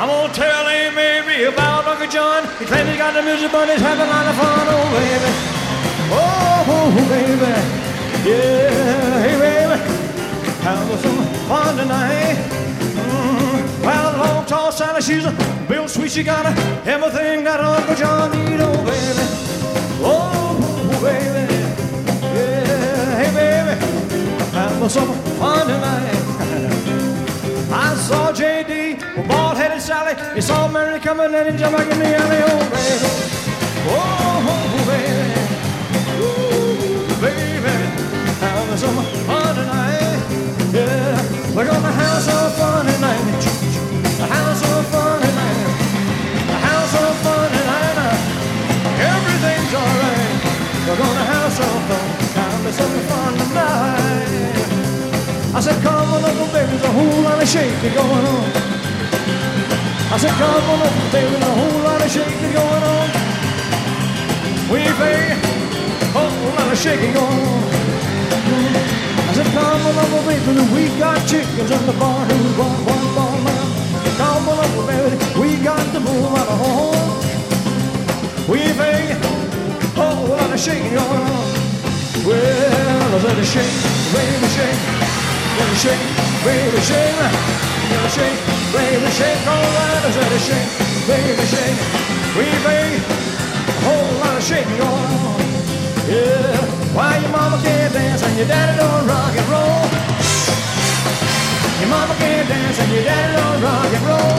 I'm gonna tell Aunt Mary about Uncle John. He claims he got the music, but he's having a lot of fun. Oh, baby. Oh, baby. Yeah, hey, baby. Have some fun tonight. Well, long, tall, Sally, she's a real sweet. She got everything that Uncle John need. Oh, baby. Oh, baby. Yeah, hey, baby. Have some fun tonight. I saw J.D. with bald-headed Sally. He saw Mary coming and he jumped back in the alley. Oh, baby. Oh, baby. Ooh, baby. Having some fun tonight. Yeah. We're gonna have some fun tonight. Have some fun tonight. Have some fun tonight. Everything's alright. We're gonna have some fun. Have some fun tonight. I said, come on up, baby, there's a whole lot of shaking going on. I said, come on up, baby, there's a whole lot of shaking going on. We play a whole lot of shaking going on. I said, come on up, baby, we got chickens in the barn who bought one ball now. Come on up, baby, we got the bull out of home. We play a whole lot of shaking going on. Well, I said, shake, baby, shake. Gonna shake, baby, shake. Gonna shake, baby, shake. All right, I said shake, baby, shake. We made a whole lot of shaking going on. Yeah, why your mama can't dance and your daddy don't rock and roll? Your mama can't dance and your daddy don't rock and roll.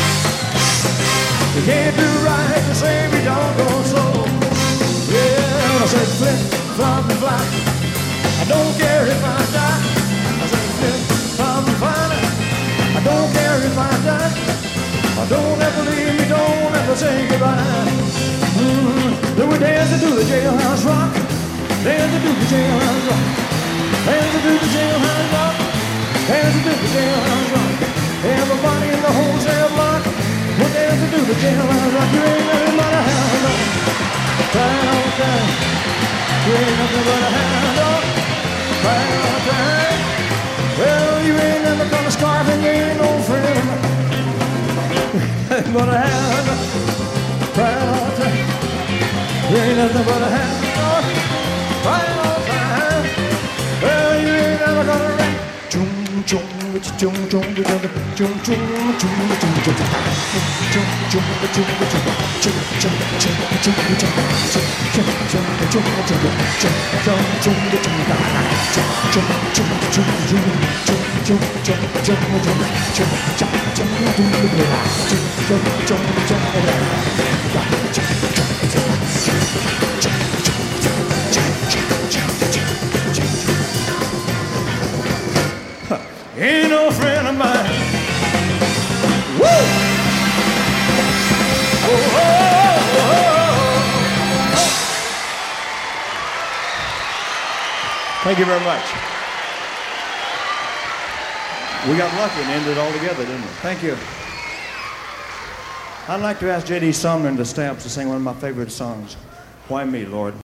You can't do right to say we don't go slow. Yeah, I said flip, flop, and fly. I don't care if I die. I don't care if I die. Don't ever leave me, don't ever say goodbye. Then we dance to do the jailhouse rock. Dance to do the jailhouse rock. Dance to do the jailhouse rock. Dance to do the jailhouse rock. Everybody in the wholesale block will dance to do the jailhouse rock. You ain't nothing but a hound dog. Crying all the time. You ain't nothing but a hound dog. Crying all the time. Well, you ain't never gonna scarf and you ain't no friend of mine. But a hound dog, crying all the time. You ain't nothing but a hound dog, crying all the time. Well, you ain't never gonna rap. Chum chum chum chum chum chum chum chum Ain't no friend of mine. Woo! Oh, oh, oh, oh. Thank you very much. We got lucky and ended it all together, didn't we? Thank you. I'd like to ask J.D. Sumner and the Stamps to sing one of my favorite songs, Why Me, Lord?